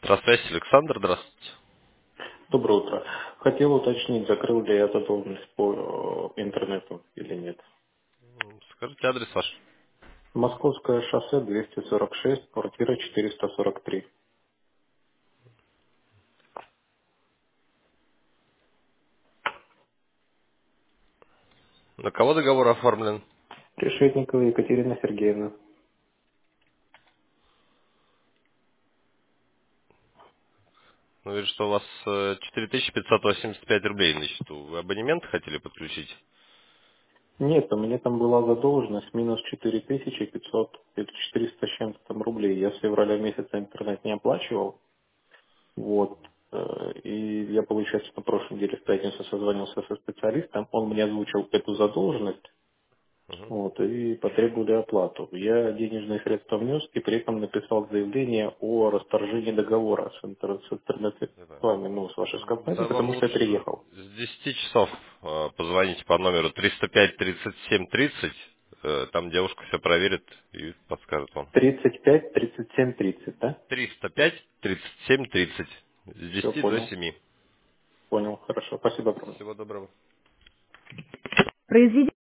Здравствуйте, Александр, здравствуйте. Доброе утро. Хотел уточнить, закрыл ли я задолженность по интернету или нет. Скажите адрес ваш. Московское шоссе 246, квартира 443. На кого договор оформлен? Решетникова Екатерина Сергеевна. Ну, вижу, что у вас 4585 рублей на счету. Вы абонемент хотели подключить? Нет, у меня там была задолженность минус 4500, это 400 с чем-то там рублей. Я с февраля месяца интернет не оплачивал. Вот. И я, получается, на прошлой неделе в пятницу созвонился со специалистом. Он мне озвучил эту задолженность. Мгм. Вот, и потребовали оплату. Я денежные средства внес и при этом написал заявление о расторжении договора с Это, интернет-средствами, ну, с вашей компанией, Да, вам потому что я лучше переехал. с 10 часов позвоните по номеру 305 37 30. Там девушка все проверит и подскажет вам. 35, 37, 30, да? 305 37 30. С Все, 10 до понял. 7. Понял, хорошо. Спасибо огромное. Всего доброго. Произведение